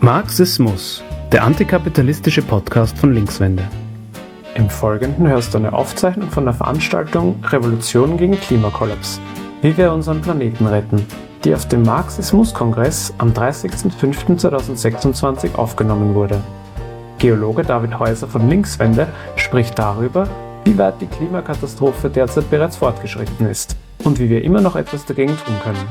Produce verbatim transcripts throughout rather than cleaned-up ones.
Marxismus, der antikapitalistische Podcast von Linkswende. Im Folgenden hörst du eine Aufzeichnung von der Veranstaltung Revolution gegen Klimakollaps. Wie wir unseren Planeten retten, die auf dem Marxismus-Kongress am dreißigsten fünften zweitausendsechsundzwanzig aufgenommen wurde. Geologe David Häuser von Linkswende spricht darüber, wie weit die Klimakatastrophe derzeit bereits fortgeschritten ist und wie wir immer noch etwas dagegen tun können.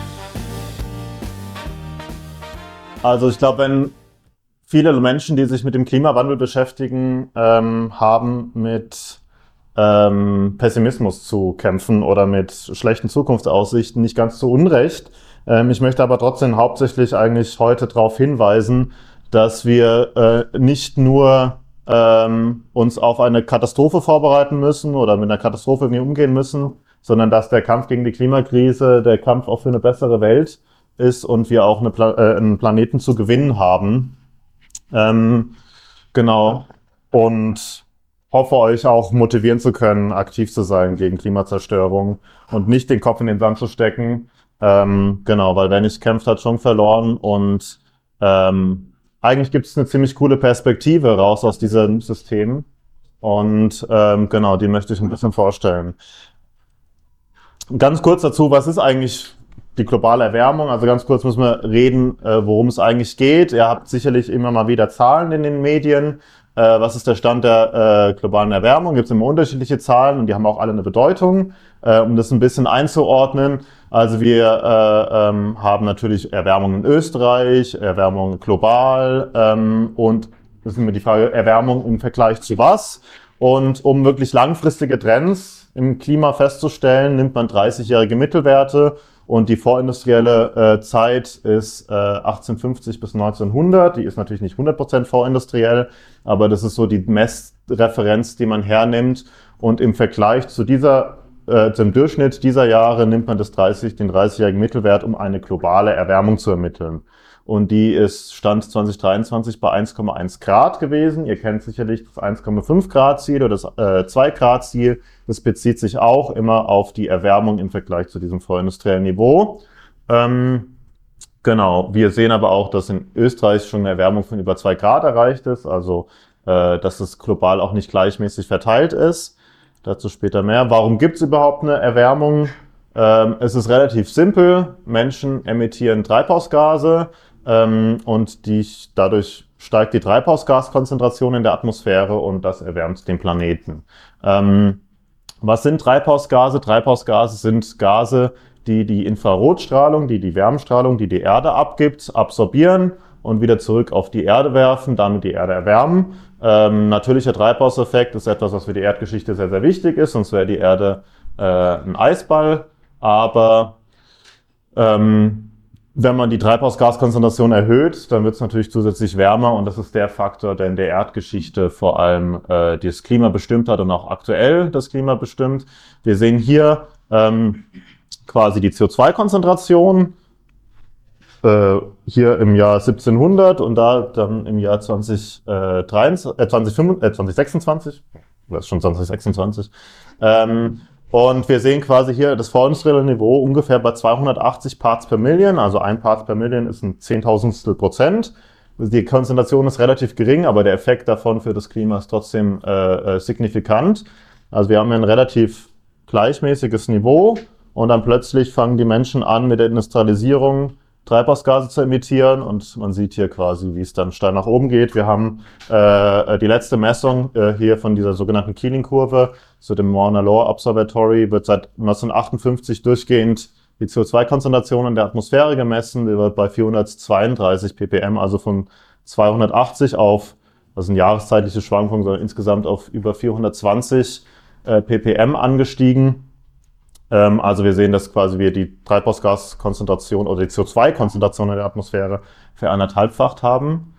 Also ich glaube, wenn viele Menschen, die sich mit dem Klimawandel beschäftigen, ähm, haben mit ähm, Pessimismus zu kämpfen oder mit schlechten Zukunftsaussichten, nicht ganz zu Unrecht. Ähm, ich möchte aber trotzdem hauptsächlich eigentlich heute darauf hinweisen, dass wir äh, nicht nur ähm, uns auf eine Katastrophe vorbereiten müssen oder mit einer Katastrophe irgendwie umgehen müssen, sondern dass der Kampf gegen die Klimakrise der Kampf auch für eine bessere Welt ist und wir auch eine Pla- äh, einen Planeten zu gewinnen haben. Ähm, genau. Und hoffe, euch auch motivieren zu können, aktiv zu sein gegen Klimazerstörung und nicht den Kopf in den Sand zu stecken. Ähm, genau, weil wer nicht kämpft, hat schon verloren. Und ähm, eigentlich gibt es eine ziemlich coole Perspektive raus aus diesem System. Und ähm, genau, die möchte ich ein bisschen vorstellen. Ganz kurz dazu, was ist eigentlich die globale Erwärmung? Also ganz kurz müssen wir reden, äh, worum es eigentlich geht. Ihr habt sicherlich immer mal wieder Zahlen in den Medien. Äh, was ist der Stand der äh, globalen Erwärmung? Gibt es immer unterschiedliche Zahlen und die haben auch alle eine Bedeutung, äh, um das ein bisschen einzuordnen. Also wir äh, ähm, haben natürlich Erwärmung in Österreich, Erwärmung global ähm, und das ist immer die Frage, Erwärmung im Vergleich zu was? Und um wirklich langfristige Trends im Klima festzustellen, nimmt man dreißigjährige Mittelwerte. Und die vorindustrielle äh, Zeit ist äh, achtzehnhundertfünfzig bis neunzehnhundert. Die ist natürlich nicht hundert Prozent vorindustriell, aber das ist so die Messreferenz, die man hernimmt. Und im Vergleich zu dieser, äh, zum Durchschnitt dieser Jahre nimmt man das dreißig, den dreißigjährigen Mittelwert, um eine globale Erwärmung zu ermitteln. Und die ist Stand zwanzig dreiundzwanzig bei eins Komma eins Grad gewesen. Ihr kennt sicherlich das eins Komma fünf Grad Ziel oder das äh, zwei Grad Ziel. Das bezieht sich auch immer auf die Erwärmung im Vergleich zu diesem vorindustriellen Niveau. Ähm, genau, wir sehen aber auch, dass in Österreich schon eine Erwärmung von über zwei Grad erreicht ist, also äh, dass es global auch nicht gleichmäßig verteilt ist. Dazu später mehr. Warum gibt es überhaupt eine Erwärmung? Ähm, es ist relativ simpel. Menschen emittieren Treibhausgase. Ähm, und die, dadurch steigt die Treibhausgaskonzentration in der Atmosphäre und das erwärmt den Planeten. Ähm, was sind Treibhausgase? Treibhausgase sind Gase, die die Infrarotstrahlung, die die Wärmestrahlung, die die Erde abgibt, absorbieren und wieder zurück auf die Erde werfen, damit die Erde erwärmen. Ähm, natürlicher Treibhauseffekt ist etwas, was für die Erdgeschichte sehr, sehr wichtig ist, sonst wäre die Erde äh, ein Eisball. Aber ähm, wenn man die Treibhausgaskonzentration erhöht, dann wird es natürlich zusätzlich wärmer und das ist der Faktor, der in der Erdgeschichte vor allem äh, das Klima bestimmt hat und auch aktuell das Klima bestimmt. Wir sehen hier ähm, quasi die C O zwei Konzentration äh, hier im Jahr siebzehnhundert und da dann im Jahr zwanzig dreiundzwanzig, äh, zwanzig, äh, zwanzig sechsundzwanzig, das ist schon zwanzig sechsundzwanzig, ähm, und wir sehen quasi hier das vorindustrielle Niveau ungefähr bei zweihundertachtzig Parts per Million. Also ein Part per Million ist ein Zehntausendstel Prozent. Die Konzentration ist relativ gering, aber der Effekt davon für das Klima ist trotzdem äh, äh, signifikant. Also wir haben ein relativ gleichmäßiges Niveau und dann plötzlich fangen die Menschen an mit der Industrialisierung Treibhausgase zu emittieren und man sieht hier quasi, wie es dann steil nach oben geht. Wir haben äh, die letzte Messung äh, hier von dieser sogenannten Keeling-Kurve zu dem Mauna Loa Observatory wird seit neunzehnhundertachtundfünfzig durchgehend die C O zwei Konzentration in der Atmosphäre gemessen. Die wird bei vierhundertzweiunddreißig ppm, also von zweihundertachtzig auf, das sind jahreszeitliche Schwankungen, sondern insgesamt auf über vierhundertzwanzig äh, ppm angestiegen. Also wir sehen, dass quasi wir die Treibhausgaskonzentration oder die C O zwei Konzentration in der Atmosphäre veranderthalbfacht haben.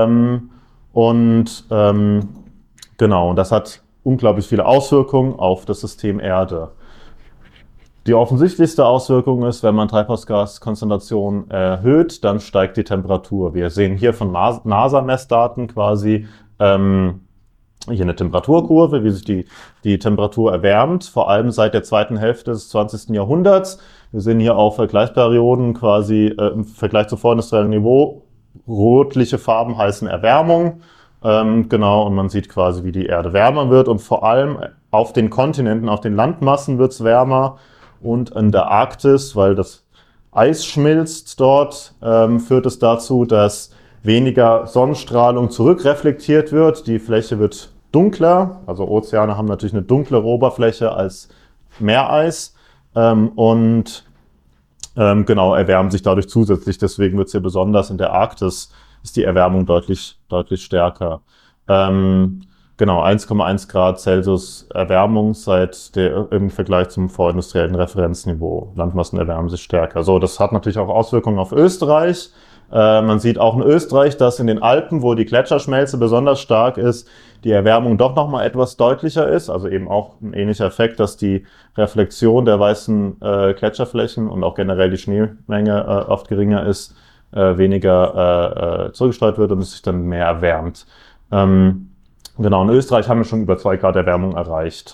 Und ähm, genau, und das hat unglaublich viele Auswirkungen auf das System Erde. Die offensichtlichste Auswirkung ist, wenn man Treibhausgaskonzentration erhöht, dann steigt die Temperatur. Wir sehen hier von NASA-Messdaten quasi ähm, hier eine Temperaturkurve, wie sich die, die Temperatur erwärmt, vor allem seit der zweiten Hälfte des zwanzigsten Jahrhunderts. Wir sehen hier auf Vergleichsperioden quasi äh, im Vergleich zu vorindustriellem Niveau rotliche Farben heißen Erwärmung. Ähm, genau, und man sieht quasi, wie die Erde wärmer wird. Und vor allem auf den Kontinenten, auf den Landmassen wird es wärmer. Und in der Arktis, weil das Eis schmilzt dort, ähm, führt es dazu, dass weniger Sonnenstrahlung zurückreflektiert wird. Die Fläche wird dunkler. Also Ozeane haben natürlich eine dunklere Oberfläche als Meereis. Ähm, und ähm, genau, erwärmen sich dadurch zusätzlich. Deswegen wird es hier besonders in der Arktis ist die Erwärmung deutlich, deutlich stärker. Ähm, genau, eins Komma eins Grad Celsius Erwärmung seit der, im Vergleich zum vorindustriellen Referenzniveau. Landmassen erwärmen sich stärker. So, das hat natürlich auch Auswirkungen auf Österreich. Äh, man sieht auch in Österreich, dass in den Alpen, wo die Gletscherschmelze besonders stark ist, die Erwärmung doch nochmal etwas deutlicher ist. Also eben auch ein ähnlicher Effekt, dass die Reflexion der weißen äh, Gletscherflächen und auch generell die Schneemenge äh, oft geringer ist, Äh, weniger äh, zurückgestreut wird und es sich dann mehr erwärmt. Ähm, genau, in Österreich haben wir schon über zwei Grad Erwärmung erreicht.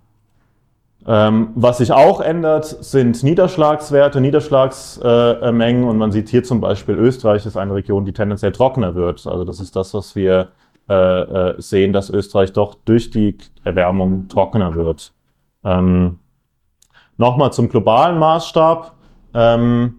Ähm, was sich auch ändert, sind Niederschlagswerte, Niederschlagsmengen äh, und man sieht hier zum Beispiel, Österreich ist eine Region, die tendenziell trockener wird. Also das ist das, was wir äh, äh, sehen, dass Österreich doch durch die Erwärmung trockener wird. Ähm, Nochmal zum globalen Maßstab. Ähm,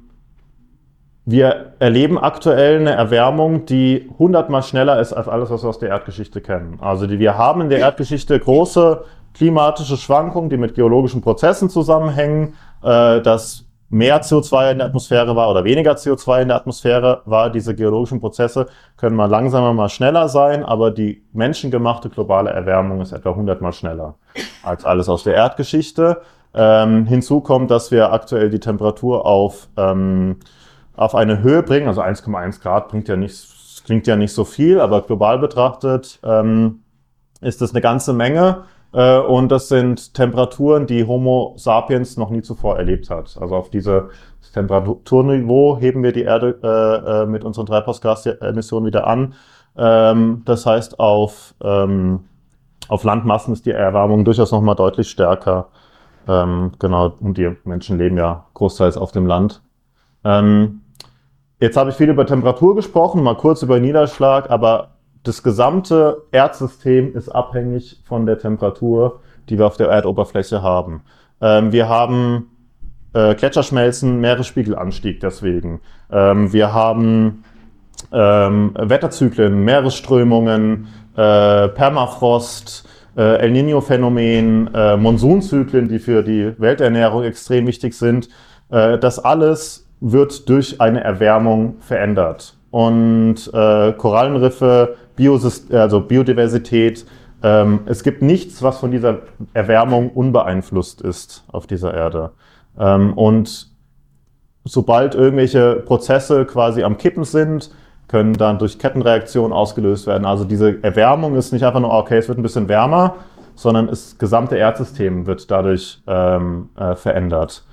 Wir erleben aktuell eine Erwärmung, die hundertmal schneller ist als alles, was wir aus der Erdgeschichte kennen. Also die, wir haben in der Erdgeschichte große klimatische Schwankungen, die mit geologischen Prozessen zusammenhängen, äh, dass mehr C O zwei in der Atmosphäre war oder weniger C O zwei in der Atmosphäre war. Diese geologischen Prozesse können mal langsamer, mal schneller sein, aber die menschengemachte globale Erwärmung ist etwa hundertmal schneller als alles aus der Erdgeschichte. Ähm, hinzu kommt, dass wir aktuell die Temperatur auf ähm, auf eine Höhe bringen, also eins Komma eins Grad bringt ja nicht, klingt ja nicht so viel, aber global betrachtet ähm, ist das eine ganze Menge äh, und das sind Temperaturen, die Homo sapiens noch nie zuvor erlebt hat. Also auf dieses Temperaturniveau heben wir die Erde äh, äh, mit unseren Treibhausgasemissionen wieder an. Ähm, das heißt, auf, ähm, auf Landmassen ist die Erwärmung durchaus nochmal deutlich stärker. Ähm, genau, und die Menschen leben ja großteils auf dem Land. Ähm, Jetzt habe ich viel über Temperatur gesprochen, mal kurz über Niederschlag, aber das gesamte Erdsystem ist abhängig von der Temperatur, die wir auf der Erdoberfläche haben. Ähm, wir haben äh, Gletscherschmelzen, Meeresspiegelanstieg deswegen. Ähm, wir haben ähm, Wetterzyklen, Meeresströmungen, äh, Permafrost, äh, El Niño-Phänomen, äh, Monsunzyklen, die für die Welternährung extrem wichtig sind. Äh, das alles wird durch eine Erwärmung verändert. Und äh, Korallenriffe, Biosist- also Biodiversität, ähm, es gibt nichts, was von dieser Erwärmung unbeeinflusst ist auf dieser Erde. Ähm, und sobald irgendwelche Prozesse quasi am Kippen sind, können dann durch Kettenreaktionen ausgelöst werden. Also diese Erwärmung ist nicht einfach nur, okay, es wird ein bisschen wärmer, sondern das gesamte Erdsystem wird dadurch ähm, äh, verändert.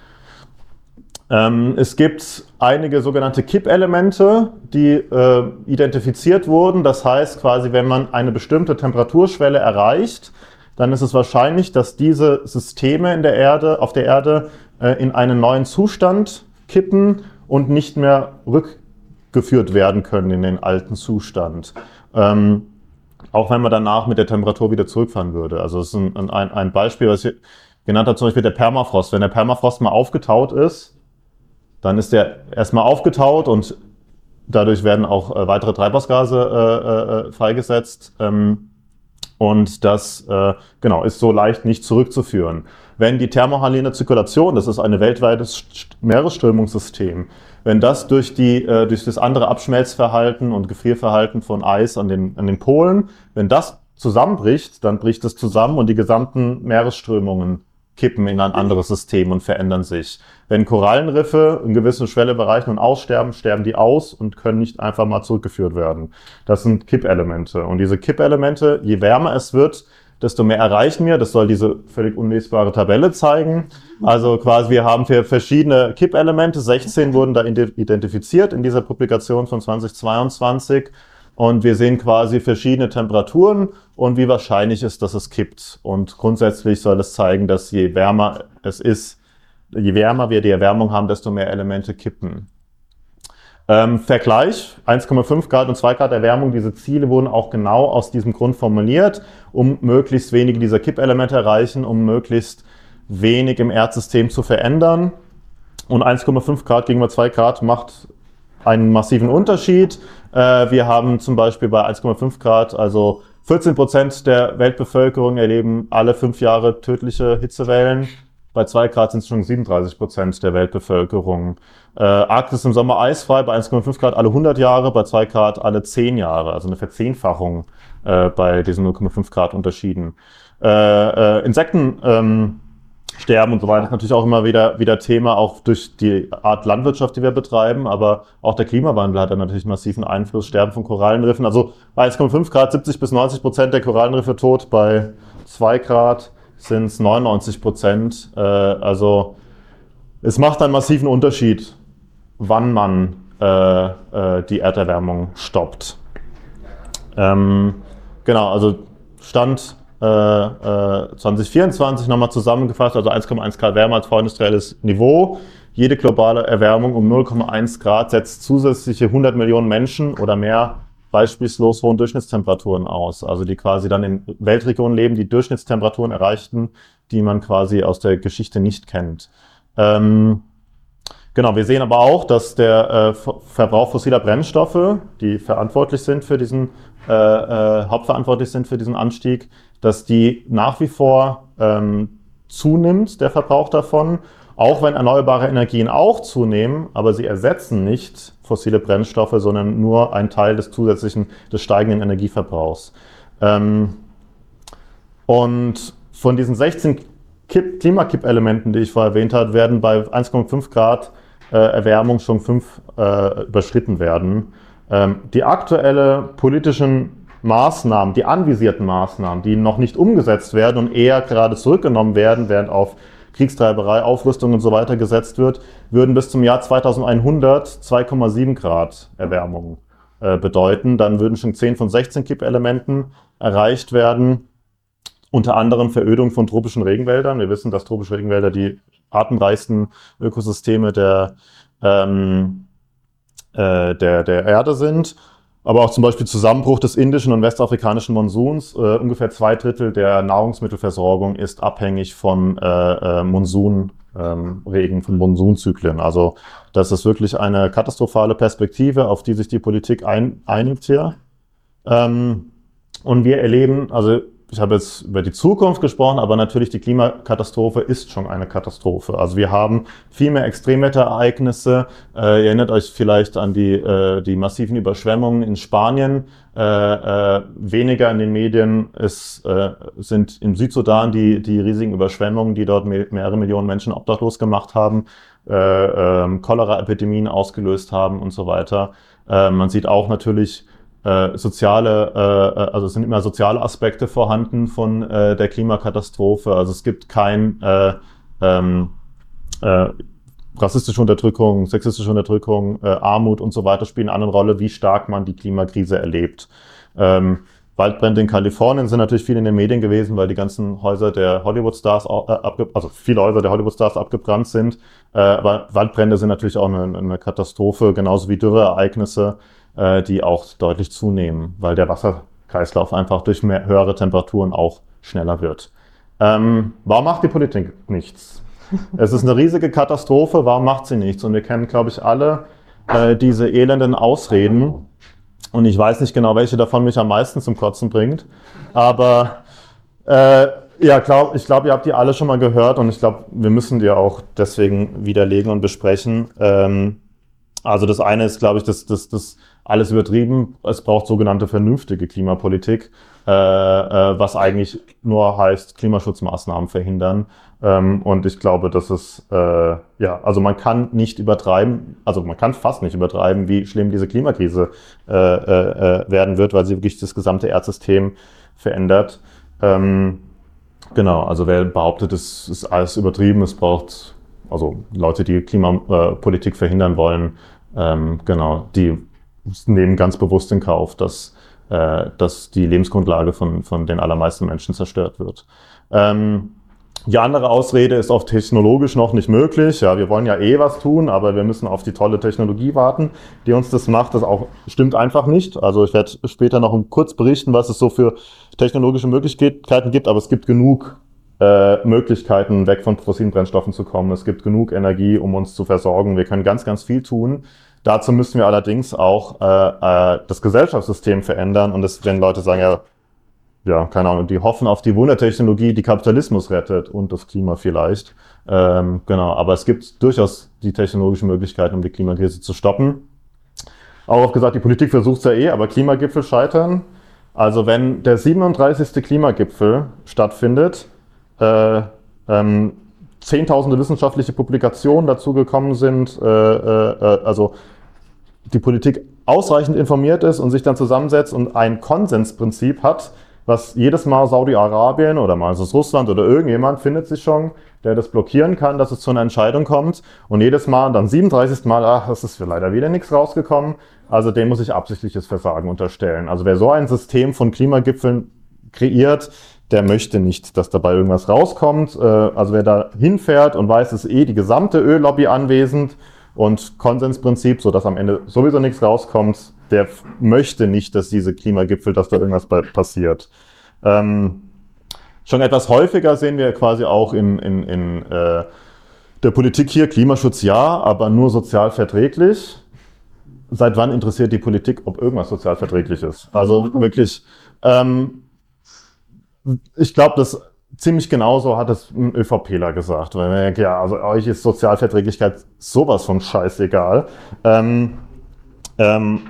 Ähm, es gibt einige sogenannte Kippelemente, die äh, identifiziert wurden. Das heißt quasi, wenn man eine bestimmte Temperaturschwelle erreicht, dann ist es wahrscheinlich, dass diese Systeme in der Erde, auf der Erde äh, in einen neuen Zustand kippen und nicht mehr rückgeführt werden können in den alten Zustand. Ähm, auch wenn man danach mit der Temperatur wieder zurückfahren würde. Also das ist ein, ein, ein Beispiel, was ich genannt habe, zum Beispiel der Permafrost. Wenn der Permafrost mal aufgetaut ist, dann ist der erstmal aufgetaut und dadurch werden auch äh, weitere Treibhausgase äh, äh, freigesetzt. Ähm, und das äh, genau, ist so leicht nicht zurückzuführen. Wenn die thermohaline Zirkulation, das ist ein weltweites Meeresströmungssystem, wenn das durch, die, äh, durch das andere Abschmelzverhalten und Gefrierverhalten von Eis an den, an den Polen, wenn das zusammenbricht, dann bricht es zusammen und die gesamten Meeresströmungen kippen in ein anderes System und verändern sich. Wenn Korallenriffe in gewissen Schwellebereichen und aussterben, sterben die aus und können nicht einfach mal zurückgeführt werden. Das sind Kippelemente. Und diese Kippelemente, je wärmer es wird, desto mehr erreichen wir. Das soll diese völlig unlesbare Tabelle zeigen. Also quasi, wir haben hier verschiedene Kippelemente. sechzehn wurden da identifiziert in dieser Publikation von zweitausendzweiundzwanzig. Und wir sehen quasi verschiedene Temperaturen und wie wahrscheinlich ist, dass es kippt. Und grundsätzlich soll es zeigen, dass je wärmer es ist, je wärmer wir die Erwärmung haben, desto mehr Elemente kippen. Ähm, Vergleich, eins Komma fünf Grad und zwei Grad Erwärmung, diese Ziele wurden auch genau aus diesem Grund formuliert, um möglichst wenige dieser Kippelemente erreichen, um möglichst wenig im Erdsystem zu verändern. Und eins Komma fünf Grad gegenüber zwei Grad macht einen massiven Unterschied. Äh, wir haben zum Beispiel bei eins Komma fünf Grad, also vierzehn Prozent der Weltbevölkerung erleben alle fünf Jahre tödliche Hitzewellen. Bei zwei Grad sind es schon siebenunddreißig Prozent der Weltbevölkerung. Äh, Arktis im Sommer eisfrei, bei eins Komma fünf Grad alle hundert Jahre, bei zwei Grad alle zehn Jahre. Also eine Verzehnfachung äh, bei diesen null Komma fünf Grad Unterschieden. Äh, äh, Insekten ähm, sterben und so weiter ist natürlich auch immer wieder, wieder Thema, auch durch die Art Landwirtschaft, die wir betreiben. Aber auch der Klimawandel hat da natürlich massiven Einfluss. Sterben von Korallenriffen. Also bei eins Komma fünf Grad siebzig bis neunzig Prozent der Korallenriffe tot, bei zwei Grad sind es neunundneunzig Prozent. Äh, also es macht einen massiven Unterschied, wann man äh, äh, die Erderwärmung stoppt. Ähm, genau, also Stand äh, äh, zwanzig vierundzwanzig nochmal zusammengefasst, also eins Komma eins Grad wärmer als vorindustrielles Niveau. Jede globale Erwärmung um null Komma eins Grad setzt zusätzliche hundert Millionen Menschen oder mehr beispielslos hohen Durchschnittstemperaturen aus, also die quasi dann in Weltregionen leben, die Durchschnittstemperaturen erreichten, die man quasi aus der Geschichte nicht kennt. Ähm, genau, wir sehen aber auch, dass der äh, Verbrauch fossiler Brennstoffe, die verantwortlich sind für diesen, äh, äh, hauptverantwortlich sind für diesen Anstieg, dass die nach wie vor ähm, zunimmt, der Verbrauch davon, auch wenn erneuerbare Energien auch zunehmen, aber sie ersetzen nicht fossile Brennstoffe, sondern nur ein Teil des zusätzlichen, des steigenden Energieverbrauchs. Ähm, und von diesen sechzehn Kipp, Klimakippelementen, die ich vorher erwähnt habe, werden bei eins Komma fünf Grad äh, Erwärmung schon fünf äh, überschritten werden. Ähm, die aktuellen politischen Maßnahmen, die anvisierten Maßnahmen, die noch nicht umgesetzt werden und eher gerade zurückgenommen werden, während auf Kriegstreiberei, Aufrüstung und so weiter gesetzt wird, würden bis zum Jahr zweitausendeinhundert zwei Komma sieben Grad Erwärmung äh, bedeuten. Dann würden schon zehn von sechzehn Kippelementen erreicht werden. Unter anderem Verödung von tropischen Regenwäldern. Wir wissen, dass tropische Regenwälder die artenreichsten Ökosysteme der, ähm, äh, der, der Erde sind. Aber auch zum Beispiel Zusammenbruch des indischen und westafrikanischen Monsuns. Äh, ungefähr zwei Drittel der Nahrungsmittelversorgung ist abhängig von äh, äh, Monsunregen, ähm, von Monsunzyklen. Also das ist wirklich eine katastrophale Perspektive, auf die sich die Politik ein, einigt hier. Ähm, und wir erleben, also ich habe jetzt über die Zukunft gesprochen, aber natürlich die Klimakatastrophe ist schon eine Katastrophe. Also wir haben viel mehr Extremwetterereignisse. Äh, ihr erinnert euch vielleicht an die, äh, die massiven Überschwemmungen in Spanien. Äh, äh, weniger in den Medien ist, äh, sind im Südsudan die, die riesigen Überschwemmungen, die dort me- mehrere Millionen Menschen obdachlos gemacht haben, äh, äh, Cholera-Epidemien ausgelöst haben und so weiter. Äh, man sieht auch natürlich Äh, soziale, äh, also es sind immer soziale Aspekte vorhanden von äh, der Klimakatastrophe. Also es gibt kein äh, ähm, äh, rassistische Unterdrückung, sexistische Unterdrückung, äh, Armut und so weiter spielen eine Rolle, wie stark man die Klimakrise erlebt. Ähm, Waldbrände in Kalifornien sind natürlich viel in den Medien gewesen, weil die ganzen Häuser der Hollywood-Stars, äh, abge- also viele Häuser der Hollywood-Stars abgebrannt sind. Äh, aber Waldbrände sind natürlich auch eine, eine Katastrophe, genauso wie Dürreereignisse, die auch deutlich zunehmen, weil der Wasserkreislauf einfach durch mehr, höhere Temperaturen auch schneller wird. Ähm, warum macht die Politik nichts? Es ist eine riesige Katastrophe, warum macht sie nichts? Und wir kennen, glaube ich, alle äh, diese elenden Ausreden. Und ich weiß nicht genau, welche davon mich am meisten zum Kotzen bringt. Aber äh, ja, glaub, ich glaube, ihr habt die alle schon mal gehört und ich glaube, wir müssen die auch deswegen widerlegen und besprechen. Ähm, also das eine ist, glaube ich, das, das, das alles übertrieben. Es braucht sogenannte vernünftige Klimapolitik, äh, äh, was eigentlich nur heißt, Klimaschutzmaßnahmen verhindern. Ähm, und ich glaube, dass es, äh, ja, also man kann nicht übertreiben, also man kann fast nicht übertreiben, wie schlimm diese Klimakrise äh, äh, werden wird, weil sie wirklich das gesamte Erdsystem verändert. Ähm, genau, also wer behauptet, es ist alles übertrieben, es braucht, also Leute, die Klimapolitik verhindern wollen, ähm, genau, die nehmen ganz bewusst in Kauf, dass, äh, dass die Lebensgrundlage von, von den allermeisten Menschen zerstört wird. Ähm, Die andere Ausrede ist oft technologisch noch nicht möglich. Ja, wir wollen ja eh was tun, aber wir müssen auf die tolle Technologie warten, die uns das macht. Das auch stimmt einfach nicht. Also ich werde später noch kurz berichten, was es so für technologische Möglichkeiten gibt, aber es gibt genug äh, Möglichkeiten, weg von fossilen Brennstoffen zu kommen. Es gibt genug Energie, um uns zu versorgen. Wir können ganz, ganz viel tun. Dazu müssen wir allerdings auch äh, äh, das Gesellschaftssystem verändern. Und das, wenn Leute sagen, ja, ja, keine Ahnung, die hoffen auf die Wundertechnologie, die Kapitalismus rettet und das Klima vielleicht. Ähm, genau, aber es gibt durchaus die technologischen Möglichkeiten, um die Klimakrise zu stoppen. Auch oft gesagt, die Politik versucht es ja eh, aber Klimagipfel scheitern. Also wenn der siebenunddreißigste Klimagipfel stattfindet, äh, ähm, zehntausende wissenschaftliche Publikationen dazu gekommen sind, äh, äh, also die Politik ausreichend informiert ist und sich dann zusammensetzt und ein Konsensprinzip hat, was jedes Mal Saudi-Arabien oder mal ist es Russland oder irgendjemand findet sich schon, der das blockieren kann, dass es zu einer Entscheidung kommt. Und jedes Mal, dann siebenunddreißig Mal, ach, es ist für leider wieder nichts rausgekommen. Also dem muss ich absichtliches Versagen unterstellen. Also wer so ein System von Klimagipfeln kreiert, der möchte nicht, dass dabei irgendwas rauskommt. Also wer da hinfährt und weiß, es ist eh die gesamte Öllobby anwesend und Konsensprinzip, sodass am Ende sowieso nichts rauskommt, der möchte nicht, dass diese Klimagipfel, dass da irgendwas passiert. Ähm, schon etwas häufiger sehen wir quasi auch in, in, in äh, der Politik hier, Klimaschutz ja, aber nur sozial verträglich. Seit wann interessiert die Politik, ob irgendwas sozial verträglich ist? Also wirklich, ähm, ich glaube, das ziemlich genauso hat es ein ÖVPler gesagt. Weil man denkt, ja, also euch ist Sozialverträglichkeit sowas von scheißegal. Ähm, ähm,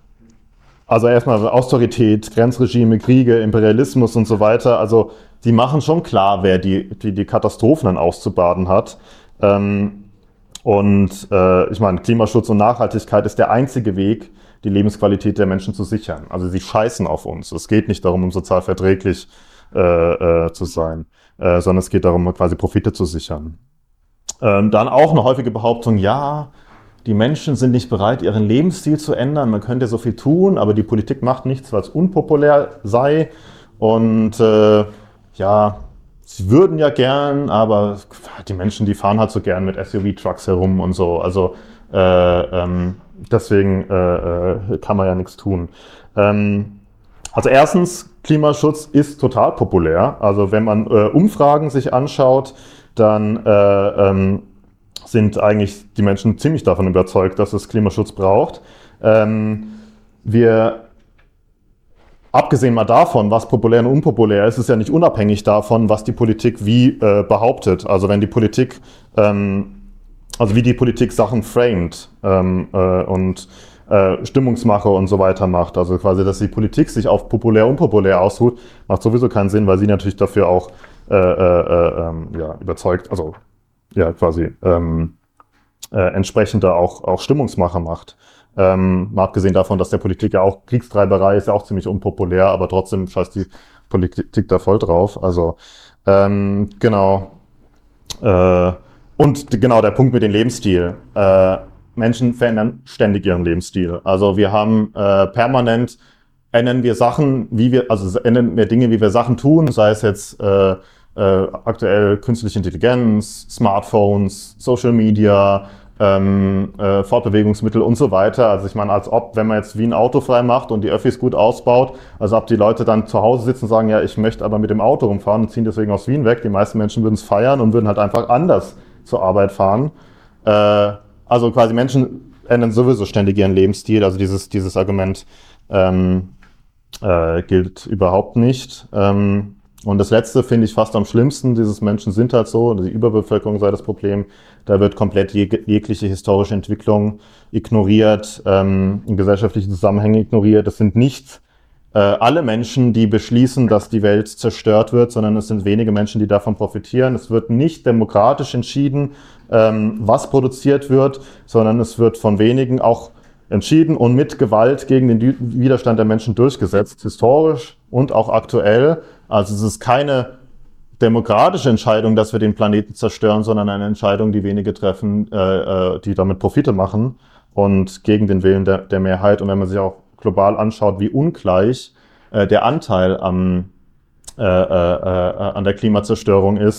Also erstmal Austerität, Grenzregime, Kriege, Imperialismus und so weiter. Also die machen schon klar, wer die, die, die Katastrophen dann auszubaden hat. Ähm, und äh, ich meine, Klimaschutz und Nachhaltigkeit ist der einzige Weg, die Lebensqualität der Menschen zu sichern. Also sie scheißen auf uns. Es geht nicht darum, um sozial verträglich äh, äh, zu sein, äh, sondern es geht darum, quasi Profite zu sichern. Ähm, dann auch eine häufige Behauptung, ja, die Menschen sind nicht bereit, ihren Lebensstil zu ändern. Man könnte so viel tun, aber die Politik macht nichts, weil es unpopulär sei. Und äh, ja, sie würden ja gern, aber die Menschen, die fahren halt so gern mit S U V-Trucks herum und so. Also äh, ähm, deswegen äh, kann man ja nichts tun. Ähm, also erstens, Klimaschutz ist total populär. Also wenn man äh, Umfragen sich anschaut, dann äh, ähm, sind eigentlich die Menschen ziemlich davon überzeugt, dass es Klimaschutz braucht. Ähm, wir, abgesehen mal davon, was populär und unpopulär ist, ist ja nicht unabhängig davon, was die Politik wie äh, behauptet. Also wenn die Politik, ähm, also wie die Politik Sachen framet ähm, äh, und äh, Stimmungsmache und so weiter macht. Also quasi, dass die Politik sich auf populär, unpopulär ausruht, macht sowieso keinen Sinn, weil sie natürlich dafür auch äh, äh, äh, ja, überzeugt, also ja, quasi ähm, äh, entsprechender auch, auch Stimmungsmache macht. Ähm, mal abgesehen davon, dass der Politik ja auch Kriegstreiberei ist, ja auch ziemlich unpopulär, aber trotzdem scheißt die Politik da voll drauf. Also ähm, genau. Äh, und genau der Punkt mit dem Lebensstil. Äh, Menschen verändern ständig ihren Lebensstil. Also wir haben äh, permanent ändern wir Sachen, wie wir, also ändern wir Dinge, wie wir Sachen tun, sei es jetzt äh, Äh, aktuell künstliche Intelligenz, Smartphones, Social Media, ähm, äh, Fortbewegungsmittel und so weiter. Also ich meine, als ob, wenn man jetzt Wien autofrei macht und die Öffis gut ausbaut, also ob die Leute dann zu Hause sitzen und sagen, ja, ich möchte aber mit dem Auto rumfahren und ziehen deswegen aus Wien weg. Die meisten Menschen würden es feiern und würden halt einfach anders zur Arbeit fahren. Äh, also quasi Menschen ändern sowieso ständig ihren Lebensstil. Also dieses, dieses Argument ähm, äh, gilt überhaupt nicht. Ähm, Und das Letzte finde ich fast am schlimmsten, dieses Menschen sind halt so, die Überbevölkerung sei das Problem, da wird komplett jeg- jegliche historische Entwicklung ignoriert, ähm, gesellschaftliche Zusammenhänge ignoriert. Es sind nicht äh, alle Menschen, die beschließen, dass die Welt zerstört wird, sondern es sind wenige Menschen, die davon profitieren. Es wird nicht demokratisch entschieden, ähm, was produziert wird, sondern es wird von wenigen auch entschieden und mit Gewalt gegen den Widerstand der Menschen durchgesetzt, historisch und auch aktuell. Also es ist keine demokratische Entscheidung, dass wir den Planeten zerstören, sondern eine Entscheidung, die wenige treffen, äh, die damit Profite machen und gegen den Willen der, der Mehrheit. Und wenn man sich auch global anschaut, wie ungleich äh, der Anteil am, äh, äh, äh, an der Klimazerstörung ist,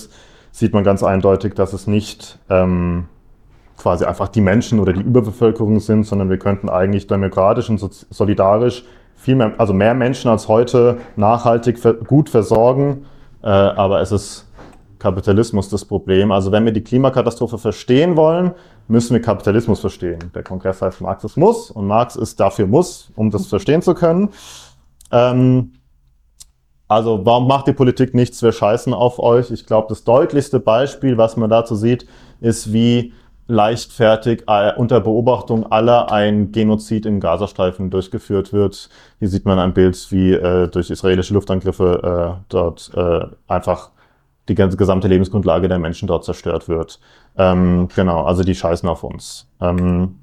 sieht man ganz eindeutig, dass es nicht ähm, quasi einfach die Menschen oder die Überbevölkerung sind, sondern wir könnten eigentlich demokratisch und solidarisch viel mehr, also mehr Menschen als heute nachhaltig gut versorgen, äh, aber es ist Kapitalismus das Problem. Also wenn wir die Klimakatastrophe verstehen wollen, müssen wir Kapitalismus verstehen. Der Kongress heißt Marx ist Muss und Marx ist dafür Muss, um das verstehen zu können. Ähm, also warum macht die Politik nichts? Wir scheißen auf euch. Ich glaube, das deutlichste Beispiel, was man dazu sieht, ist, wie leichtfertig äh, unter Beobachtung aller ein Genozid im Gazastreifen durchgeführt wird. Hier sieht man ein Bild, wie äh, durch israelische Luftangriffe äh, dort äh, einfach die ganze gesamte Lebensgrundlage der Menschen dort zerstört wird. Ähm, genau, also die scheißen auf uns. Ähm,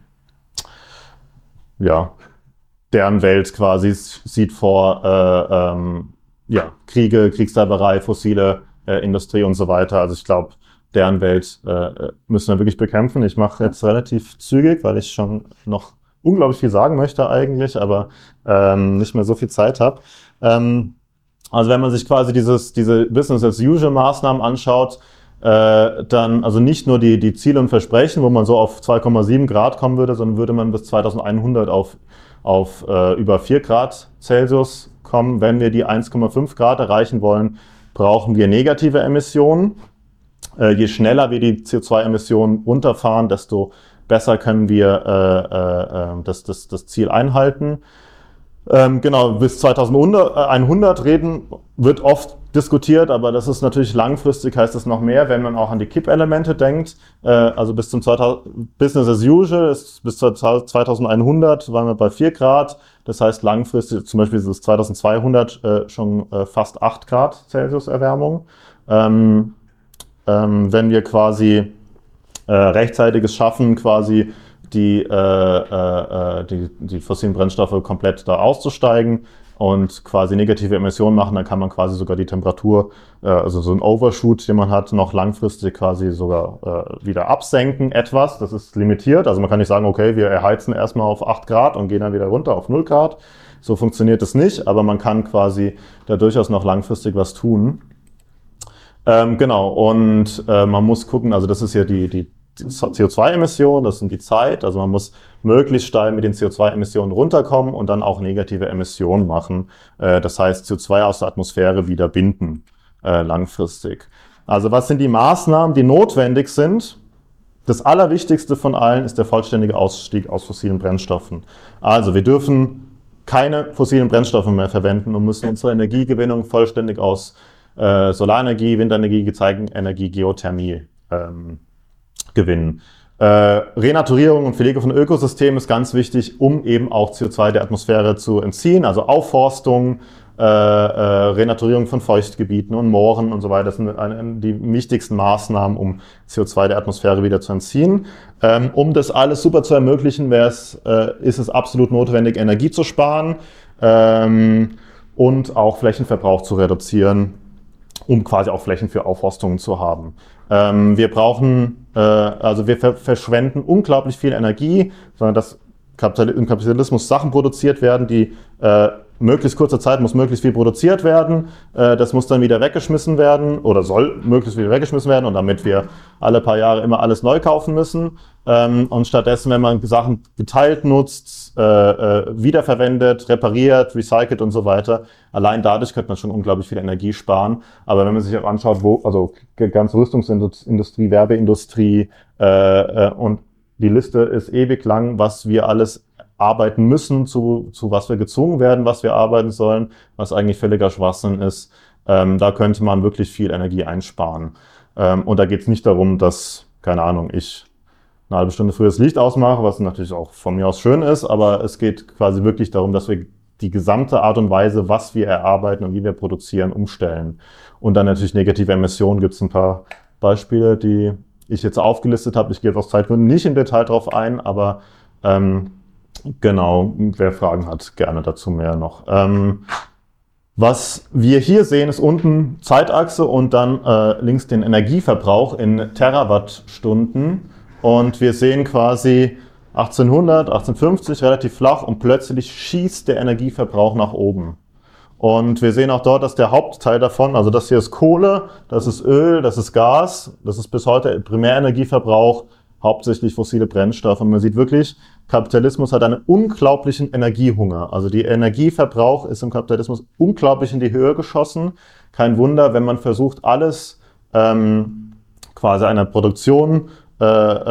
ja, deren Welt quasi sieht vor äh, ähm, ja, Kriege, Kriegstreiberei, fossile äh, Industrie und so weiter. Also ich glaube, deren Welt äh, müssen wir wirklich bekämpfen. Ich mache jetzt relativ zügig, weil ich schon noch unglaublich viel sagen möchte eigentlich, aber ähm, nicht mehr so viel Zeit habe. Ähm, also wenn man sich quasi dieses diese Business-as-usual-Maßnahmen anschaut, äh, dann also nicht nur die die Ziele und Versprechen, wo man so auf zwei Komma sieben Grad kommen würde, sondern würde man bis zweitausendeinhundert auf auf äh, über vier Grad Celsius kommen. Wenn wir die eins Komma fünf Grad erreichen wollen, brauchen wir negative Emissionen. Äh, je schneller wir die C O zwei Emissionen runterfahren, desto besser können wir äh, äh, das, das, das Ziel einhalten. Ähm, genau, bis zweitausendeinhundert reden wird oft diskutiert, aber das ist natürlich langfristig, heißt es noch mehr, wenn man auch an die Kippelemente denkt. Äh, also bis zum zweitausend, Business as usual, ist bis zweitausendeinhundert waren wir bei vier Grad. Das heißt langfristig, zum Beispiel ist es zweitausendzweihundert äh, schon äh, fast acht Grad Celsius Erwärmung. Ähm, ähm, wenn wir quasi äh, rechtzeitig es schaffen, quasi die, äh, äh, die, die fossilen Brennstoffe komplett da auszusteigen und quasi negative Emissionen machen, dann kann man quasi sogar die Temperatur, äh, also so ein Overshoot, den man hat, noch langfristig quasi sogar äh, wieder absenken etwas. Das ist limitiert. Also man kann nicht sagen, okay, wir erheizen erstmal auf acht Grad und gehen dann wieder runter auf null Grad. So funktioniert es nicht, aber man kann quasi da durchaus noch langfristig was tun. Ähm, genau, und äh, man muss gucken, also das ist ja die, die C O zwei Emissionen, das sind die Zeit, also man muss möglichst steil mit den C O zwei Emissionen runterkommen und dann auch negative Emissionen machen, äh, das heißt C O zwei aus der Atmosphäre wieder binden, äh, langfristig. Also was sind die Maßnahmen, die notwendig sind? Das Allerwichtigste von allen ist der vollständige Ausstieg aus fossilen Brennstoffen. Also wir dürfen keine fossilen Brennstoffe mehr verwenden und müssen unsere Energiegewinnung vollständig aus äh, Solarenergie, Windenergie, Gezeitenenergie, Geothermie ähm, gewinnen. Äh, Renaturierung und Pflege von Ökosystemen ist ganz wichtig, um eben auch C O zwei der Atmosphäre zu entziehen. Also Aufforstung, äh, äh, Renaturierung von Feuchtgebieten und Mooren und so weiter. Das sind eine, die wichtigsten Maßnahmen, um C O zwei der Atmosphäre wieder zu entziehen. Ähm, um das alles super zu ermöglichen, wäre es, äh, ist es absolut notwendig, Energie zu sparen ähm, und auch Flächenverbrauch zu reduzieren, um quasi auch Flächen für Aufforstungen zu haben. Ähm, wir brauchen, äh, also wir ver- verschwenden unglaublich viel Energie, sondern dass Kapital- im Kapitalismus Sachen produziert werden, die äh, möglichst kurzer Zeit muss möglichst viel produziert werden. Äh, das muss dann wieder weggeschmissen werden oder soll möglichst wieder weggeschmissen werden und damit wir alle paar Jahre immer alles neu kaufen müssen. Ähm, und stattdessen, wenn man Sachen geteilt nutzt, äh, äh, wiederverwendet, repariert, recycelt und so weiter, allein dadurch könnte man schon unglaublich viel Energie sparen. Aber wenn man sich auch anschaut, wo, also ganze Rüstungsindustrie, Werbeindustrie äh, äh, und die Liste ist ewig lang, was wir alles arbeiten müssen, zu, zu was wir gezwungen werden, was wir arbeiten sollen, was eigentlich völliger Schwachsinn ist. Ähm, da könnte man wirklich viel Energie einsparen. Ähm, und da geht es nicht darum, dass, keine Ahnung, ich eine halbe Stunde früher das Licht ausmache, was natürlich auch von mir aus schön ist, aber es geht quasi wirklich darum, dass wir die gesamte Art und Weise, was wir erarbeiten und wie wir produzieren, umstellen. Und dann natürlich negative Emissionen, gibt es ein paar Beispiele, die ich jetzt aufgelistet habe. Ich gehe jetzt aus Zeitgründen nicht im Detail drauf ein, aber ähm, genau, wer Fragen hat, gerne dazu mehr noch. Ähm, was wir hier sehen, ist unten Zeitachse und dann äh, links den Energieverbrauch in Terawattstunden. Und wir sehen quasi achtzehnhundert, achtzehnhundertfünfzig relativ flach und plötzlich schießt der Energieverbrauch nach oben. Und wir sehen auch dort, dass der Hauptteil davon, also das hier ist Kohle, das ist Öl, das ist Gas, das ist bis heute Primärenergieverbrauch, hauptsächlich fossile Brennstoffe. Und man sieht wirklich, Kapitalismus hat einen unglaublichen Energiehunger. Also der Energieverbrauch ist im Kapitalismus unglaublich in die Höhe geschossen. Kein Wunder, wenn man versucht, alles ähm, quasi einer Produktion äh,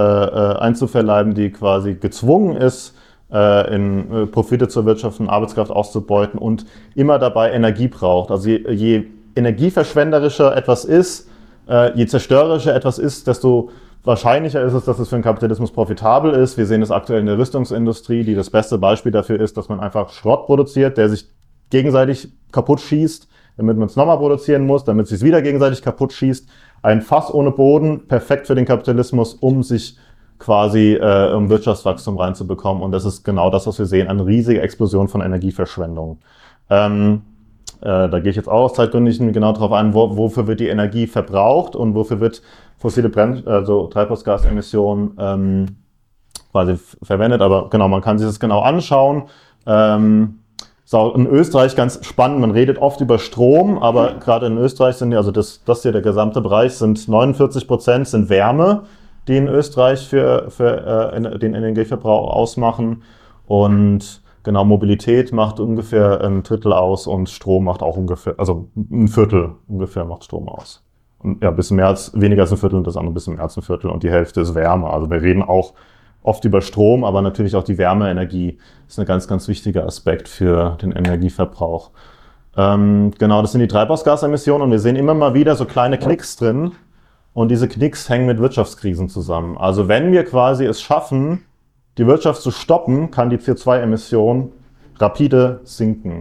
äh, einzuverleiben, die quasi gezwungen ist, äh, in äh, Profite zu erwirtschaften, Arbeitskraft auszubeuten und immer dabei Energie braucht. Also je, je energieverschwenderischer etwas ist, äh, je zerstörerischer etwas ist, desto wahrscheinlicher ist es, dass es für den Kapitalismus profitabel ist. Wir sehen es aktuell in der Rüstungsindustrie, die das beste Beispiel dafür ist, dass man einfach Schrott produziert, der sich gegenseitig kaputt schießt, damit man es nochmal produzieren muss, damit es sich wieder gegenseitig kaputt schießt. Ein Fass ohne Boden, perfekt für den Kapitalismus, um sich quasi äh, um Wirtschaftswachstum reinzubekommen. Und das ist genau das, was wir sehen, eine riesige Explosion von Energieverschwendung. Ähm, äh, da gehe ich jetzt auch aus Zeitgründen genau darauf ein, wo, wofür wird die Energie verbraucht und wofür wird fossile Brenn also Treibhausgasemissionen ähm, quasi f- verwendet. Aber genau, man kann sich das genau anschauen. Ähm, ist auch in Österreich ganz spannend, man redet oft über Strom, aber gerade in Österreich sind ja, also das, das hier, der gesamte Bereich, sind neunundvierzig Prozent sind Wärme, die in Österreich für, für äh, den Energieverbrauch ausmachen. Und genau, Mobilität macht ungefähr ein Drittel aus und Strom macht auch ungefähr, also ein Viertel ungefähr macht Strom aus. Und ja, ein bisschen mehr als, weniger als ein Viertel und das andere ein bisschen mehr als ein Viertel und die Hälfte ist Wärme. Also wir reden auch oft über Strom, aber natürlich auch die Wärmeenergie ist ein ganz, ganz wichtiger Aspekt für den Energieverbrauch. Ähm, genau, das sind die Treibhausgasemissionen und wir sehen immer mal wieder so kleine Knicks drin und diese Knicks hängen mit Wirtschaftskrisen zusammen. Also wenn wir quasi es schaffen, die Wirtschaft zu stoppen, kann die C O zwei Emission rapide sinken.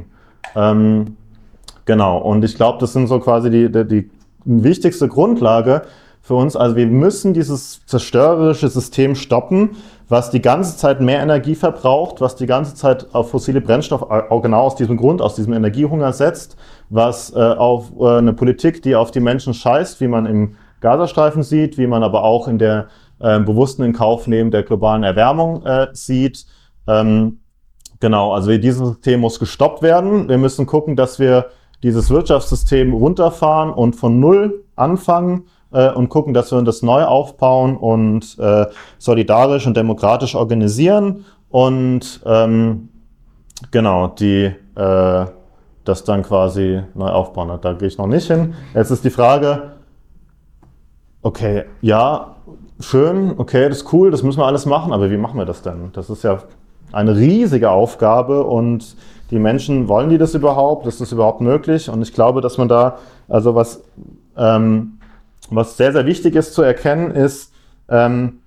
Ähm, genau, und ich glaube, das sind so quasi die, die, die wichtigste Grundlage für uns. Also wir müssen dieses zerstörerische System stoppen, was die ganze Zeit mehr Energie verbraucht, was die ganze Zeit auf fossile Brennstoffe, auch genau aus diesem Grund, aus diesem Energiehunger setzt, was äh, auf äh, eine Politik, die auf die Menschen scheißt, wie man im Gazastreifen sieht, wie man aber auch in der äh, bewussten Inkaufnehmen der globalen Erwärmung äh, sieht. Ähm, genau, also dieses System muss gestoppt werden. Wir müssen gucken, dass wir dieses Wirtschaftssystem runterfahren und von Null anfangen äh, und gucken, dass wir das neu aufbauen und äh, solidarisch und demokratisch organisieren und ähm, genau, die äh, das dann quasi neu aufbauen. Da gehe ich noch nicht hin. Jetzt ist die Frage, okay, ja, schön, okay, das ist cool, das müssen wir alles machen, aber wie machen wir das denn? Das ist ja eine riesige Aufgabe und die Menschen, wollen die das überhaupt? Ist das überhaupt möglich? Und ich glaube, dass man da, also was, ähm, was sehr, sehr wichtig ist zu erkennen, ist, ähm,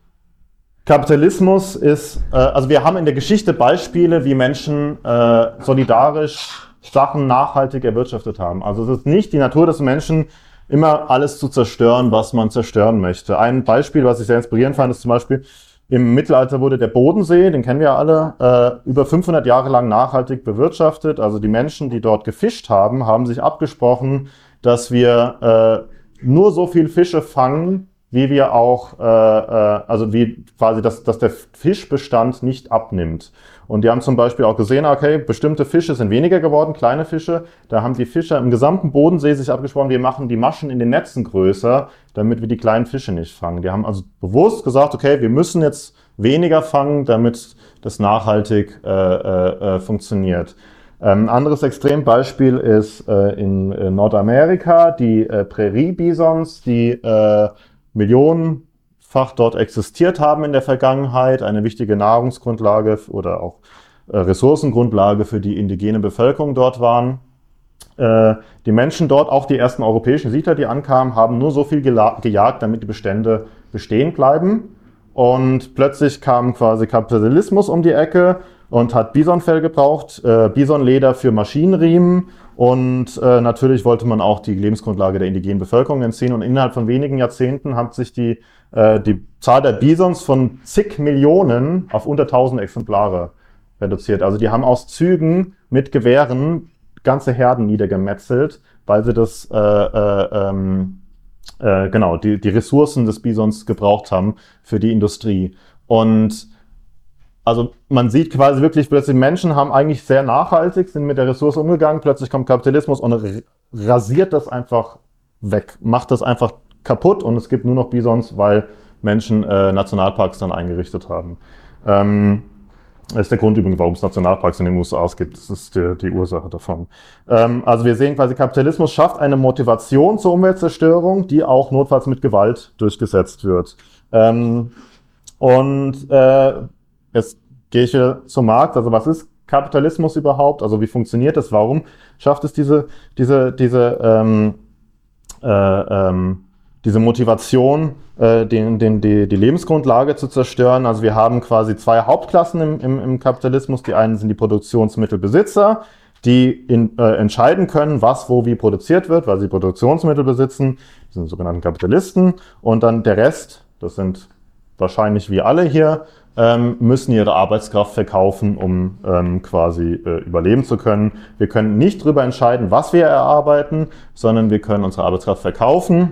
Kapitalismus ist, äh, also wir haben in der Geschichte Beispiele, wie Menschen äh, solidarisch Sachen nachhaltig erwirtschaftet haben. Also es ist nicht die Natur des Menschen, immer alles zu zerstören, was man zerstören möchte. Ein Beispiel, was ich sehr inspirierend fand, ist zum Beispiel, im Mittelalter wurde der Bodensee, den kennen wir ja alle, äh, über fünfhundert Jahre lang nachhaltig bewirtschaftet. Also die Menschen, die dort gefischt haben, haben sich abgesprochen, dass wir äh, nur so viel Fische fangen, wie wir auch, äh, äh, also wie quasi, dass, dass der Fischbestand nicht abnimmt. Und die haben zum Beispiel auch gesehen, okay, bestimmte Fische sind weniger geworden, kleine Fische. Da haben die Fischer im gesamten Bodensee sich abgesprochen, wir machen die Maschen in den Netzen größer, damit wir die kleinen Fische nicht fangen. Die haben also bewusst gesagt, okay, wir müssen jetzt weniger fangen, damit das nachhaltig äh, äh, funktioniert. Ein anderes Extrembeispiel ist äh, in äh, Nordamerika die äh, Prärie-Bisons, die äh, millionenfach dort existiert haben in der Vergangenheit, eine wichtige Nahrungsgrundlage oder auch äh, Ressourcengrundlage für die indigene Bevölkerung dort waren. Äh, die Menschen dort, auch die ersten europäischen Siedler, die ankamen, haben nur so viel gela- gejagt, damit die Bestände bestehen bleiben. Und plötzlich kam quasi Kapitalismus um die Ecke und hat Bisonfell gebraucht, äh, Bisonleder für Maschinenriemen und äh, natürlich wollte man auch die Lebensgrundlage der indigenen Bevölkerung entziehen und innerhalb von wenigen Jahrzehnten hat sich die, äh, die Zahl der Bisons von zig Millionen auf unter tausend Exemplare reduziert. Also die haben aus Zügen mit Gewehren ganze Herden niedergemetzelt, weil sie das äh, äh, ähm, äh, genau die, die Ressourcen des Bisons gebraucht haben für die Industrie. Und also man sieht quasi wirklich, plötzlich Menschen haben eigentlich sehr nachhaltig, sind mit der Ressource umgegangen, plötzlich kommt Kapitalismus und rasiert das einfach weg, macht das einfach kaputt und es gibt nur noch Bisons, weil Menschen äh, Nationalparks dann eingerichtet haben. Ähm, das ist der Grund übrigens, warum es Nationalparks in den U S A gibt. Das ist die, die Ursache davon. Ähm, also wir sehen quasi, Kapitalismus schafft eine Motivation zur Umweltzerstörung, die auch notfalls mit Gewalt durchgesetzt wird. Ähm, und äh, jetzt gehe ich wieder zum Markt. Also was ist Kapitalismus überhaupt? Also wie funktioniert das? Warum schafft es diese, diese, diese, ähm, äh, ähm, diese Motivation, äh, den, den, die, die Lebensgrundlage zu zerstören? Also wir haben quasi zwei Hauptklassen im, im, im Kapitalismus. Die einen sind die Produktionsmittelbesitzer, die in, äh, entscheiden können, was wo wie produziert wird, weil sie Produktionsmittel besitzen. Das sind sogenannte Kapitalisten. Und dann der Rest, das sind wahrscheinlich wie alle hier, ähm, müssen ihre Arbeitskraft verkaufen, um ähm, quasi äh, überleben zu können. Wir können nicht darüber entscheiden, was wir erarbeiten, sondern wir können unsere Arbeitskraft verkaufen.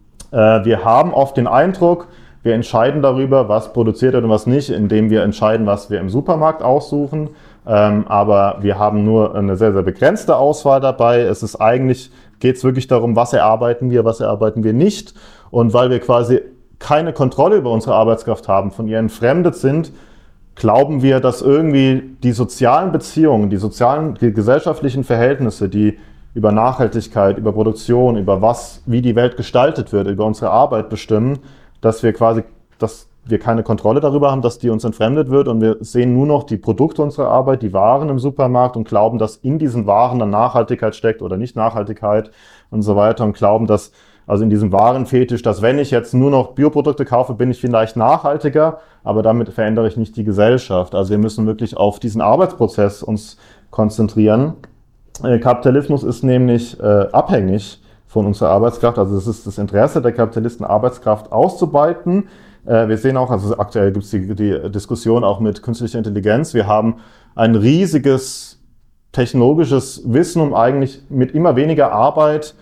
Äh, wir haben oft den Eindruck, wir entscheiden darüber, was produziert wird und was nicht, indem wir entscheiden, was wir im Supermarkt aussuchen. Ähm, aber wir haben nur eine sehr, sehr begrenzte Auswahl dabei. Es ist eigentlich, geht es wirklich darum, was erarbeiten wir, was erarbeiten wir nicht. Und weil wir quasi keine Kontrolle über unsere Arbeitskraft haben, von ihr entfremdet sind, glauben wir, dass irgendwie die sozialen Beziehungen, die sozialen, die gesellschaftlichen Verhältnisse, die über Nachhaltigkeit, über Produktion, über was, wie die Welt gestaltet wird, über unsere Arbeit bestimmen, dass wir quasi, dass wir keine Kontrolle darüber haben, dass die uns entfremdet wird und wir sehen nur noch die Produkte unserer Arbeit, die Waren im Supermarkt und glauben, dass in diesen Waren dann Nachhaltigkeit steckt oder nicht Nachhaltigkeit und so weiter und glauben, dass also in diesem Warenfetisch, dass wenn ich jetzt nur noch Bioprodukte kaufe, bin ich vielleicht nachhaltiger, aber damit verändere ich nicht die Gesellschaft. Also wir müssen wirklich auf diesen Arbeitsprozess uns konzentrieren. Äh, Kapitalismus ist nämlich äh, abhängig von unserer Arbeitskraft. Also es ist das Interesse der Kapitalisten, Arbeitskraft auszubeuten. Äh, wir sehen auch, also aktuell gibt es die, die Diskussion auch mit künstlicher Intelligenz. Wir haben ein riesiges technologisches Wissen, um eigentlich mit immer weniger Arbeit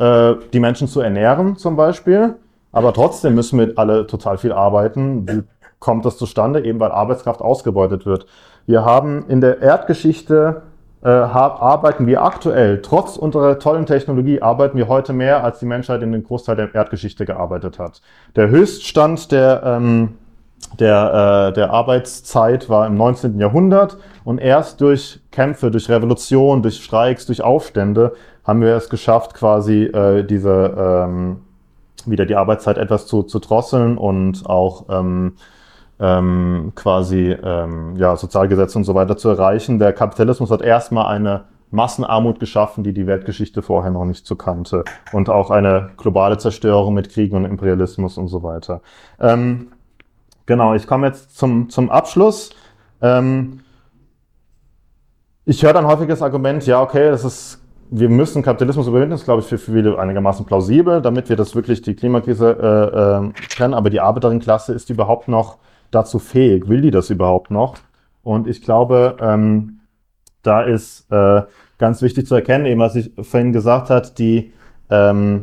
die Menschen zu ernähren zum Beispiel, aber trotzdem müssen wir alle total viel arbeiten. Wie kommt das zustande? Eben weil Arbeitskraft ausgebeutet wird. Wir haben in der Erdgeschichte, äh, arbeiten wir aktuell, trotz unserer tollen Technologie, arbeiten wir heute mehr, als die Menschheit in den Großteil der Erdgeschichte gearbeitet hat. Der Höchststand der, ähm, der, äh, der Arbeitszeit war im neunzehnten Jahrhundert und erst durch Kämpfe, durch Revolution, durch Streiks, durch Aufstände haben wir es geschafft, quasi äh, diese ähm, wieder die Arbeitszeit etwas zu, zu drosseln und auch ähm, ähm, quasi ähm, ja, Sozialgesetze und so weiter zu erreichen. Der Kapitalismus hat erstmal eine Massenarmut geschaffen, die die Weltgeschichte vorher noch nicht so kannte. Und auch eine globale Zerstörung mit Kriegen und Imperialismus und so weiter. Ähm, genau, ich komme jetzt zum, zum Abschluss. Ähm, ich höre dann häufig das Argument, ja okay, das ist wir müssen Kapitalismus überwinden, das ist, glaube ich, für viele einigermaßen plausibel, damit wir das wirklich die Klimakrise äh, äh, kennen. Aber die Arbeiterinnenklasse, ist die überhaupt noch dazu fähig? Will die das überhaupt noch? Und ich glaube, ähm, da ist äh, ganz wichtig zu erkennen, eben was ich vorhin gesagt habe, die ähm,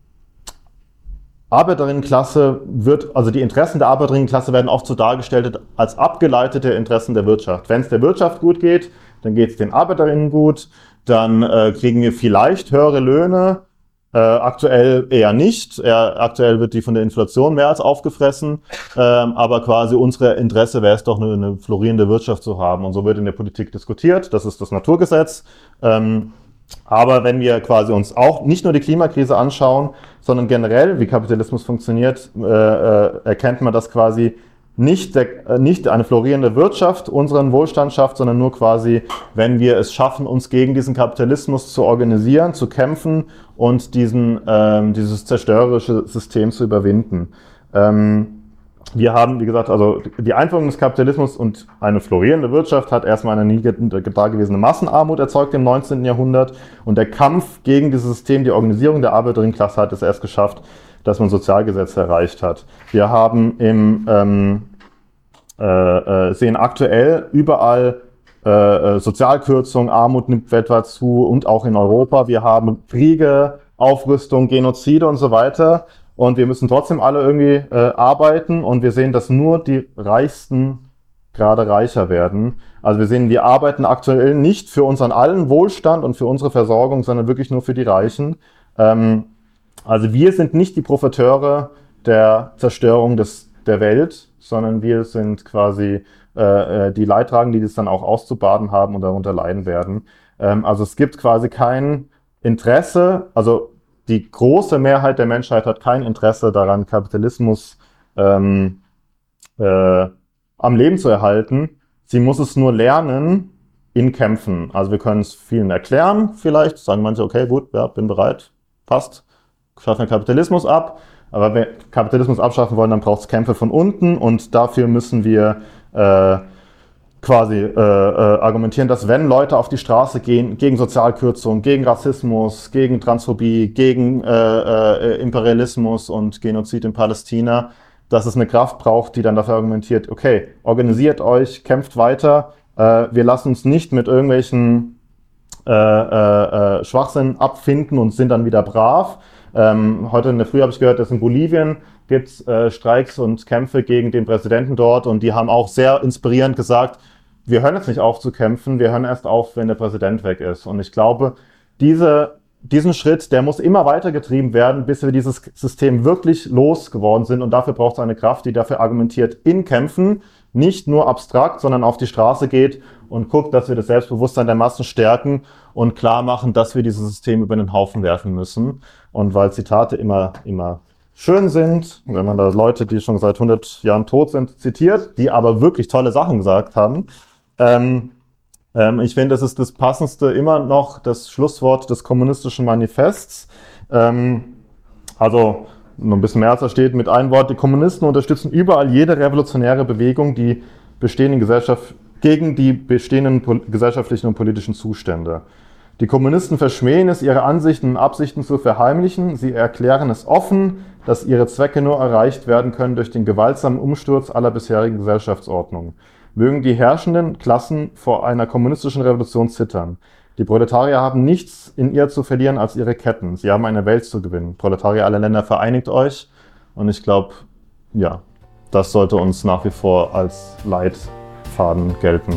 Arbeiterinnenklasse wird, also die Interessen der Arbeiterinnenklasse werden oft so dargestellt als abgeleitete Interessen der Wirtschaft. Wenn es der Wirtschaft gut geht, dann geht es den Arbeiterinnen gut. Dann äh, kriegen wir vielleicht höhere Löhne, äh, aktuell eher nicht. Eher, aktuell wird die von der Inflation mehr als aufgefressen, ähm, aber quasi unsere Interesse wäre es doch, eine, eine florierende Wirtschaft zu haben. Und so wird in der Politik diskutiert, das ist das Naturgesetz. Ähm, aber wenn wir quasi uns auch nicht nur die Klimakrise anschauen, sondern generell, wie Kapitalismus funktioniert, äh, äh, erkennt man, dass quasi nicht, der, nicht eine florierende Wirtschaft unseren Wohlstand schafft, sondern nur quasi, wenn wir es schaffen, uns gegen diesen Kapitalismus zu organisieren, zu kämpfen und diesen, ähm, dieses zerstörerische System zu überwinden. Ähm, wir haben, wie gesagt, also die Einführung des Kapitalismus und eine florierende Wirtschaft hat erstmal eine nie dagewesene Massenarmut erzeugt im neunzehnten Jahrhundert und der Kampf gegen dieses System, die Organisierung der Arbeiterinnenklasse hat es erst geschafft, dass man Sozialgesetze erreicht hat. Wir haben im, ähm, äh, sehen aktuell überall äh, Sozialkürzungen, Armut nimmt weltweit zu und auch in Europa. Wir haben Kriege, Aufrüstung, Genozide und so weiter. Und wir müssen trotzdem alle irgendwie äh, arbeiten und wir sehen, dass nur die reichsten gerade reicher werden. Also wir sehen, wir arbeiten aktuell nicht für unseren allen Wohlstand und für unsere Versorgung, sondern wirklich nur für die Reichen. Ähm, also wir sind nicht die Profiteure der Zerstörung des, der Welt, sondern wir sind quasi äh, die Leidtragenden, die das dann auch auszubaden haben und darunter leiden werden. Ähm, also es gibt quasi kein Interesse, also die große Mehrheit der Menschheit hat kein Interesse daran, Kapitalismus ähm, äh, am Leben zu erhalten. Sie muss es nur lernen in Kämpfen. Also wir können es vielen erklären vielleicht, sagen manche, okay, gut, ja, bin bereit, passt, schaffen wir Kapitalismus ab. Aber wenn wir Kapitalismus abschaffen wollen, dann braucht es Kämpfe von unten und dafür müssen wir äh, quasi äh, äh, argumentieren, dass wenn Leute auf die Straße gehen, gegen Sozialkürzung, gegen Rassismus, gegen Transphobie, gegen äh, äh, Imperialismus und Genozid in Palästina, dass es eine Kraft braucht, die dann dafür argumentiert, okay, organisiert euch, kämpft weiter, äh, wir lassen uns nicht mit irgendwelchen äh, äh, Schwachsinn abfinden und sind dann wieder brav. Ähm, heute in der Früh habe ich gehört, dass in Bolivien gibt es äh, Streiks und Kämpfe gegen den Präsidenten dort und die haben auch sehr inspirierend gesagt, wir hören jetzt nicht auf zu kämpfen, wir hören erst auf, wenn der Präsident weg ist. Und ich glaube, diese, diesen Schritt, der muss immer weitergetrieben werden, bis wir dieses System wirklich losgeworden sind und dafür braucht es eine Kraft, die dafür argumentiert in Kämpfen, nicht nur abstrakt, sondern auf die Straße geht und guckt, dass wir das Selbstbewusstsein der Massen stärken und klar machen, dass wir dieses System über den Haufen werfen müssen. Und weil Zitate immer, immer schön sind, wenn man da Leute, die schon seit hundert Jahren tot sind, zitiert, die aber wirklich tolle Sachen gesagt haben, ähm, ähm, ich finde, das ist das Passendste immer noch das Schlusswort des kommunistischen Manifests. Ähm, also, noch ein bisschen mehr als da steht, mit einem Wort, die Kommunisten unterstützen überall jede revolutionäre Bewegung, die bestehenden Gesellschaft, gegen die bestehenden pol- gesellschaftlichen und politischen Zustände. Die Kommunisten verschmähen es, ihre Ansichten und Absichten zu verheimlichen. Sie erklären es offen, dass ihre Zwecke nur erreicht werden können durch den gewaltsamen Umsturz aller bisherigen Gesellschaftsordnungen. Mögen die herrschenden Klassen vor einer kommunistischen Revolution zittern. Die Proletarier haben nichts in ihr zu verlieren als ihre Ketten. Sie haben eine Welt zu gewinnen. Proletarier aller Länder, vereinigt euch. Und ich glaube, ja, das sollte uns nach wie vor als Leitfaden gelten.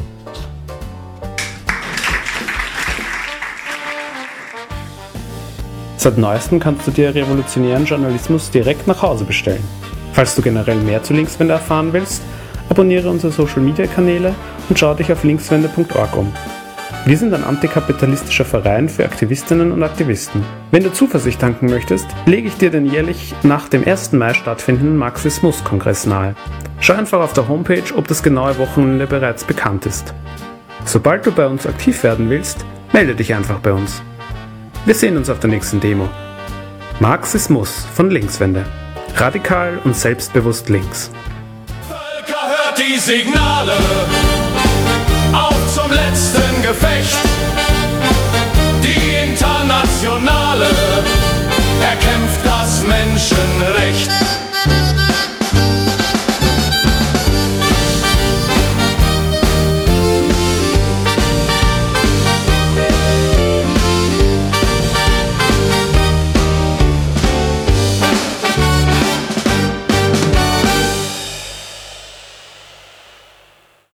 Seit neuestem kannst du dir revolutionären Journalismus direkt nach Hause bestellen. Falls du generell mehr zu Linkswende erfahren willst, abonniere unsere Social-Media-Kanäle und schau dich auf linkswende punkt org um. Wir sind ein antikapitalistischer Verein für Aktivistinnen und Aktivisten. Wenn du Zuversicht tanken möchtest, lege ich dir den jährlich nach dem ersten Mai stattfindenden Marxismus-Kongress nahe. Schau einfach auf der Homepage, ob das genaue Wochenende bereits bekannt ist. Sobald du bei uns aktiv werden willst, melde dich einfach bei uns. Wir sehen uns auf der nächsten Demo. Marxismus von Linkswende. Radikal und selbstbewusst links. Völker, hört die Signale!